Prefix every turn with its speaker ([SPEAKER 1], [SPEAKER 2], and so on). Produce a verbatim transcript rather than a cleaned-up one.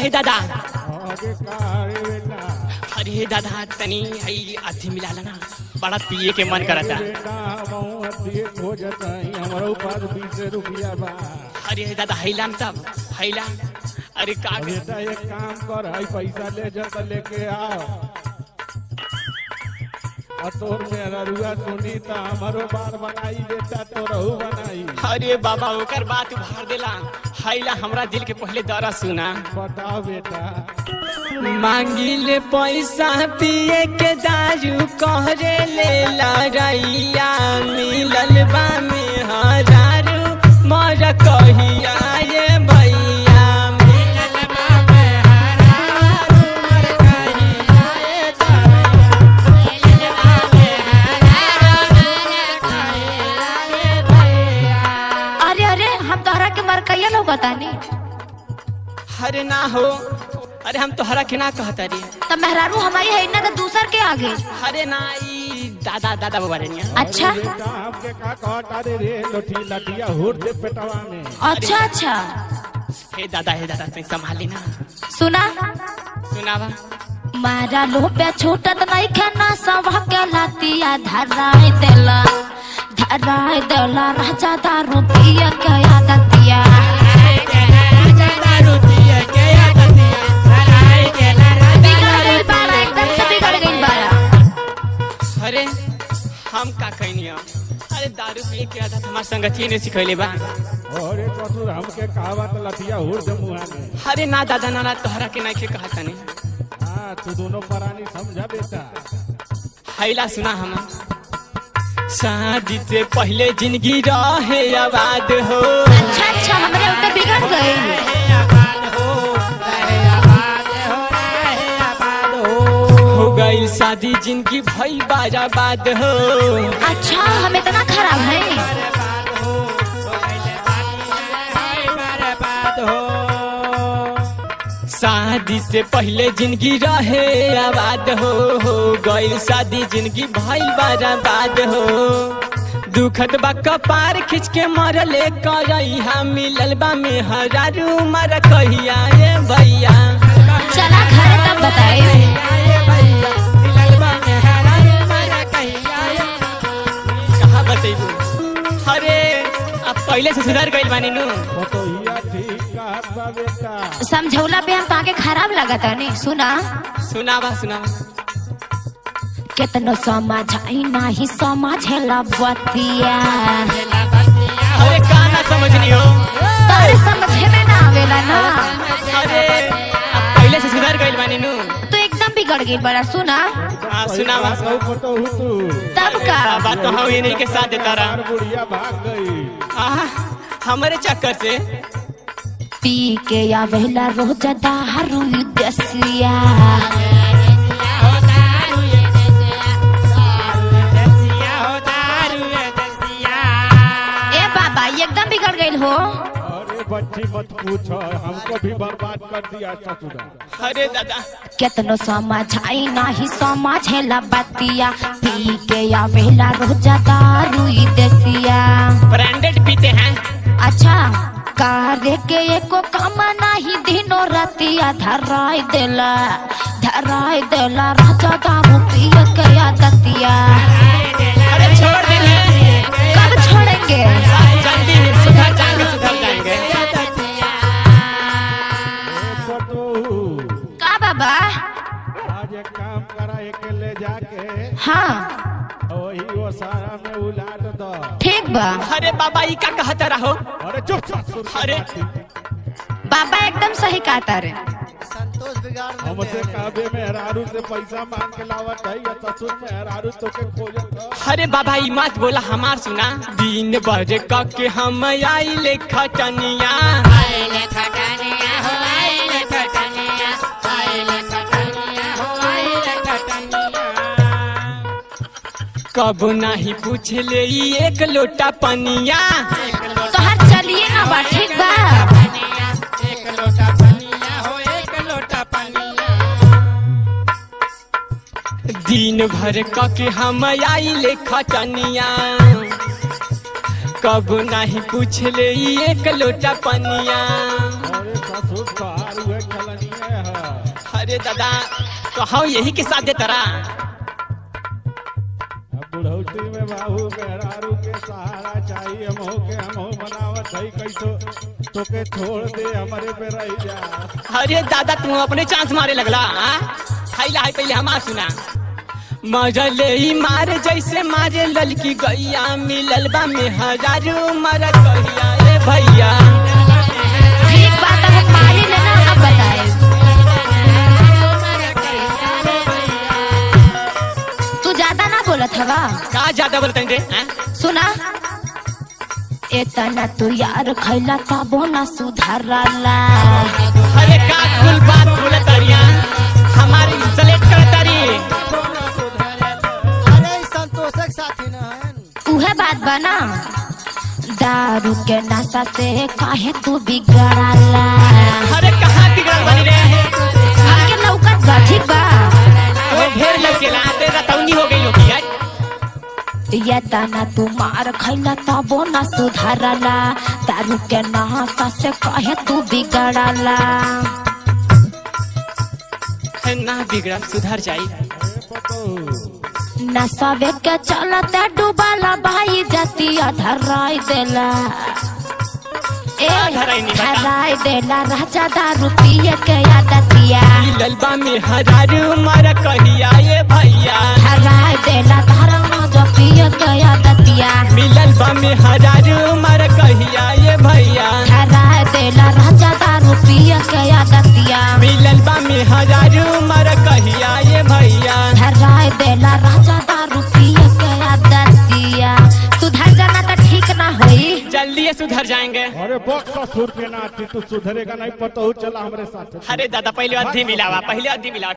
[SPEAKER 1] हे दादा
[SPEAKER 2] आगे का रे बेटा
[SPEAKER 1] अरे दादा तनी हई अथी मिला लेना बड़ा पिए के मन करता
[SPEAKER 2] बेटा हम अथी खोजत हई हमरो पास बीस रुपया बा
[SPEAKER 1] अरे दादा हैलाम तब हैलाम अरे का
[SPEAKER 2] बेटा एक काम कर हई पैसा ले जा त लेके आओ और तोर मेरा रुआ सुनी त हमरो बार बनाई बेटा तोरहु बनाई
[SPEAKER 1] अरे बाबा ओकर बात उभार देला हैला हमरा दिल के पहले दरा सुना
[SPEAKER 2] बताओ बेटा
[SPEAKER 1] मांगी ले पैसा पिए के दारू कहरे ले लड़ैया मिलल बा में हजारू मर कहिया ये भैया मिलल बा में हजारू मर कहिया ये भैया मिलल बा में हजारू मर कहिया ये भैया।
[SPEAKER 3] अरे अरे हम तोहरा के मर कहिया लोग बतानी
[SPEAKER 1] अरे ना हो अरे हम तोहरा के ना कहता रे
[SPEAKER 3] तो मेहरारू हमारी है ना तो दूसर के आगे
[SPEAKER 1] अरे ना ई दादा दादा बाबा रे
[SPEAKER 3] अच्छा
[SPEAKER 2] बेटा आपके का कहता रे रे लोठी लटिया हुर दे पेटवा में
[SPEAKER 3] अच्छा अच्छा
[SPEAKER 1] हे दादा हे दादा तू संभाली ना
[SPEAKER 3] सुना
[SPEAKER 1] सुनावा
[SPEAKER 3] मारा लोप्या छोटत नहीं खाना सब के लातिया धराई देला धराई देला राजा दारू पिया के आदतिया
[SPEAKER 1] अरे हम का कहनी अरे दारू पिए के आदत हमार संगतिये ने सिखैले बा
[SPEAKER 2] अरे ससुर हमके कहावत लटिया हुर दे मुहा में
[SPEAKER 1] अरे ना दादा ना ना तोहरा के नहीं कहता नहीं
[SPEAKER 2] हां तू दोनों प्राणी समझा बेटा
[SPEAKER 1] हैला सुना हम शादी से पहले जिंदगी रहे आबाद हो
[SPEAKER 3] अच्छा अच्छा हमरे उते बिगड़ गए
[SPEAKER 1] हो गई शादी जिंदगी भई बर्बाद हो
[SPEAKER 3] अच्छा हम इतना खराब है
[SPEAKER 1] शादी से पहले जिंदगी रहे आबाद हो हो गई शादी जिंदगी भई बर्बाद हो दुखत बा कपार खिंच के मरले करैहा मिलल बा में हजारू मर कहिया ये भैया
[SPEAKER 3] चला घर तब बताए
[SPEAKER 1] कहा बतेबू अरे अब पहले से सुधर गइल बानी नु
[SPEAKER 2] तो हिया ठीक कहत बा बेटा
[SPEAKER 3] समझौला पे हम ताके खराब लगत नहीं सुना
[SPEAKER 1] सुनावा सुनावा
[SPEAKER 3] कितनो समझाई नहीं समझेला बतिया
[SPEAKER 1] अरे का ना समझनी हो
[SPEAKER 3] तारे समझे में ना आवेला ना
[SPEAKER 1] अरे अब पहले से सुधर गइल बानी नु
[SPEAKER 3] तो एकदम बिगड़ गई बड़ा सुना
[SPEAKER 1] हां सुनावा
[SPEAKER 2] कहू पतो हूं तू
[SPEAKER 3] तब का
[SPEAKER 1] बात तो हम इन्हीं के साथ देता रहा
[SPEAKER 2] यार बुढ़िया भाग गई
[SPEAKER 1] आहा हमारे चक्कर से
[SPEAKER 3] पी के आवेला रोज दारू दसिया ए बाबा एकदम बिगड़ गई हो
[SPEAKER 2] अरे बच्ची मत पूछो हमको भी बर्बाद कर दिया ससुरा
[SPEAKER 1] अरे दादा
[SPEAKER 3] कितनो समझाई नहीं समझेला बतिया पी के आवेला रोज दारू दसिया
[SPEAKER 1] ब्रांडेड पीते हैं
[SPEAKER 3] अच्छा कार्य के एको काम नहीं दिनो रातिया धराई देला धराई देला राजा दारू पिया के आदतिया
[SPEAKER 1] अरे छोड़ देंगे
[SPEAKER 3] कब छोड़ेंगे
[SPEAKER 1] जल्दी सुधर जाएंगे सुधर जाएंगे
[SPEAKER 3] का बाबा
[SPEAKER 2] आज एक काम करा एक ले जाके
[SPEAKER 3] हाँ
[SPEAKER 2] वही वो सारा में उलाट दो
[SPEAKER 3] ठीक बा
[SPEAKER 1] अरे बाबा ई का कहता रहो
[SPEAKER 2] अरे चुप चुप
[SPEAKER 1] अरे
[SPEAKER 3] बाबा एकदम सही कहता रे
[SPEAKER 2] हमसे काबे में हरारू से पैसा मांग के लावत है या ससुर में हरारू तो के खोजत
[SPEAKER 1] अरे बाबा ई मत बोला हमार सुना दिन बजे क के हम आइले खटनिया आइले खटनिया हो आइले खटनिया आइले खटनिया हो आइले खटनिया कब नहीं पूछ ले ई एक लोटा पनिया
[SPEAKER 3] तो हर चलिए ना बा ठीक बा
[SPEAKER 1] एक लोटा पनिया हो एक लोटा पनिया दिन भर क के हम आइले खटनिया कब नहीं पूछ ले ई एक लोटा पनिया
[SPEAKER 2] अरे ससुर बाहर हुए चलनिया
[SPEAKER 1] अरे दादा तो हाँ यही के साथ दे तरा
[SPEAKER 2] बुढ़ौती में बाबू मेहरारू के सहारा चाहिए हमो के हमो बनावत है कैसो तो के छोड़ दे हमारे पे रह जा।
[SPEAKER 1] अरे दादा तू अपने चांस मारे लगला खाइला है पहले हमार सुना मजले ही मार जैसे मारे ललकी गैया मिलल बा में हजारों मर कहिया ए भैया
[SPEAKER 3] ठीक बात है मारी लेना अब बताए तू ज्यादा ना बोलत हवा
[SPEAKER 1] का ज्यादा बोलते रे
[SPEAKER 3] सुना इतना तू यार खैला तबो ना सुधारला।
[SPEAKER 1] अरे का कुल बात बोले तरिया हमारी सेलेक्ट कर तरी
[SPEAKER 4] अरे संतोषक साथी ना है
[SPEAKER 3] उहे बात बना दारू के नशा से काहे तू बिगड़ला।
[SPEAKER 1] अरे कहाँ बिगड़ल बनी रे
[SPEAKER 3] आगे लौकत बा ठीक बा
[SPEAKER 1] वो ढेर लौकेला ते रतौनी हो गई होगी यार
[SPEAKER 3] ये तना तू मार खैला तबो ना सुधारला दारू के नशा से काहे तू बिगड़ला।
[SPEAKER 1] ना बिगड़ा सुधर जाई
[SPEAKER 3] नशा के चलते डूबाला भाई जतिया धराई देला ए
[SPEAKER 1] धराई नहीं बता।
[SPEAKER 3] धराई देला राजा दारू पिए के आदतिया
[SPEAKER 1] ललबा में हजारों मर कहिया ये भैया
[SPEAKER 3] धराई देला धरना जो पिए के आदतिया
[SPEAKER 1] मिलल बा में हजारों मर कहिया ये भैया
[SPEAKER 3] धराई देला राजा दारू पिए के आदतिया
[SPEAKER 1] मिलल बा में हजारों मर कहिया ये भैया
[SPEAKER 3] धराई देला राजा दारू पिए के आदतिया सुधर जाना तो ठीक ना होई
[SPEAKER 1] जल्दी सुधर जाएंगे।
[SPEAKER 2] अरे बक्स सुर के नाती तू सुधरेगा नहीं पता हो चला हमारे साथ।
[SPEAKER 1] अरे दादा पहले अधी मिलावा पहले अधी मिलावा